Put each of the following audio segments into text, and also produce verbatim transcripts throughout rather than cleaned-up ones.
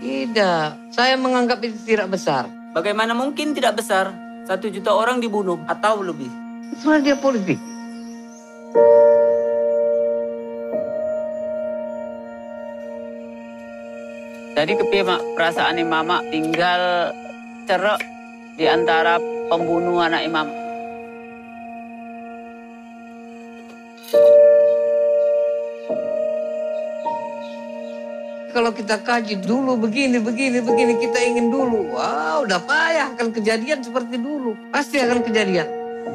Tidak, saya menganggap itu tidak besar. Bagaimana mungkin tidak besar? Satu juta orang dibunuh atau lebih. Sebenarnya dia politik. Jadi kepiye mak perasaan mama tinggal cerek di antara pembunuh anak imam. Kalau kita kaji dulu begini, begini, begini, kita ingin dulu. Wah, udah payah akan kejadian seperti dulu. Pasti akan kejadian.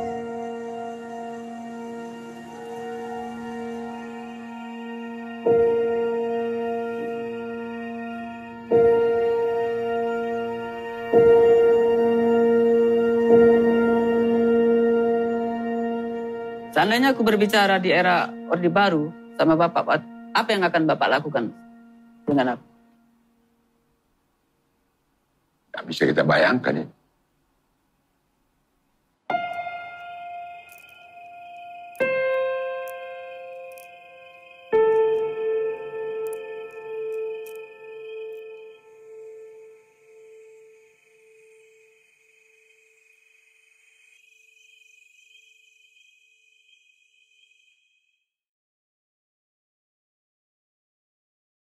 Seandainya aku berbicara di era Orde Baru sama Bapak, apa yang akan Bapak lakukan dengan aku? Tak bisa kita bayangkan ya.